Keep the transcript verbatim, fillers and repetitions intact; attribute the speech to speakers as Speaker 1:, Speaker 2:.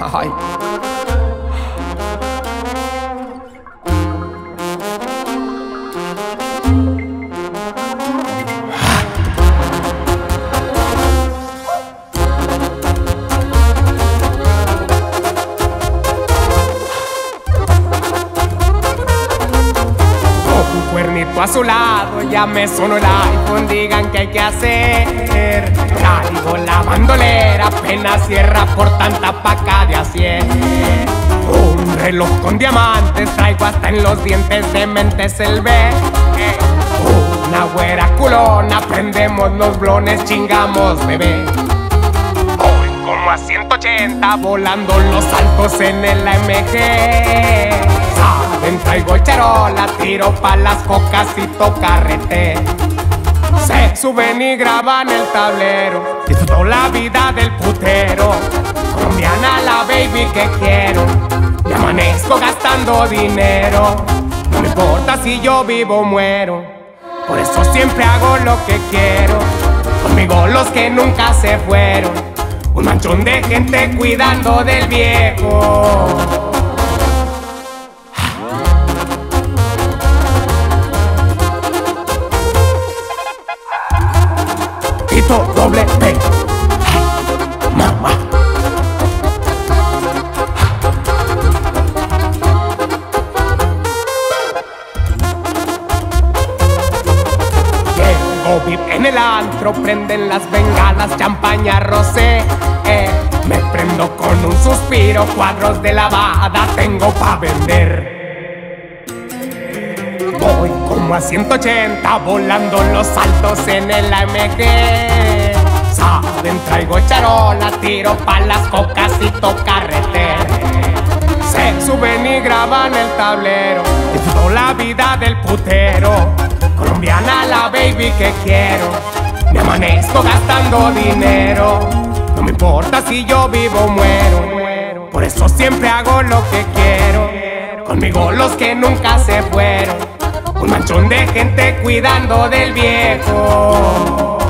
Speaker 1: Ay.
Speaker 2: Cuernito a su lado, ya me sonó el iPhone, digan que hay que hacer. Traigo la bandolera, apenas cierra por tanta paca de hacer. Un reloj con diamantes, traigo hasta en los dientes de mentes el B. Una güera culona, prendemos los blones, chingamos bebé. Voy como a ciento ochenta, volando los saltos en el A M G. Saben, traigo charola, tiro pa' las cocas y tocarrete. Se suben y graban el tablero, disfruto la vida del putero. Colombiana la baby que quiero, me amanezco gastando dinero. No me importa si yo vivo o muero, por eso siempre hago lo que quiero. Conmigo los que nunca se fueron, un manchón de gente cuidando del viejo. Tito doble P, mamá. Llego V I P en el antro, prenden las bengalas, champaña rosé. eh. Me prendo con un suspiro, cuadros de lavada tengo pa' vender. Voy como a ciento ochenta, volando los saltos en el A M G. Saben, traigo charola, tiro pa' las cocas y tocarrete. Se suben y graban el tablero, disfruto la vida del putero. Colombiana la baby que quiero, me amanezco gastando dinero. No me importa si yo vivo o muero, por eso siempre hago lo que quiero. Conmigo los que nunca se fueron, un manchón de gente cuidando del viejo.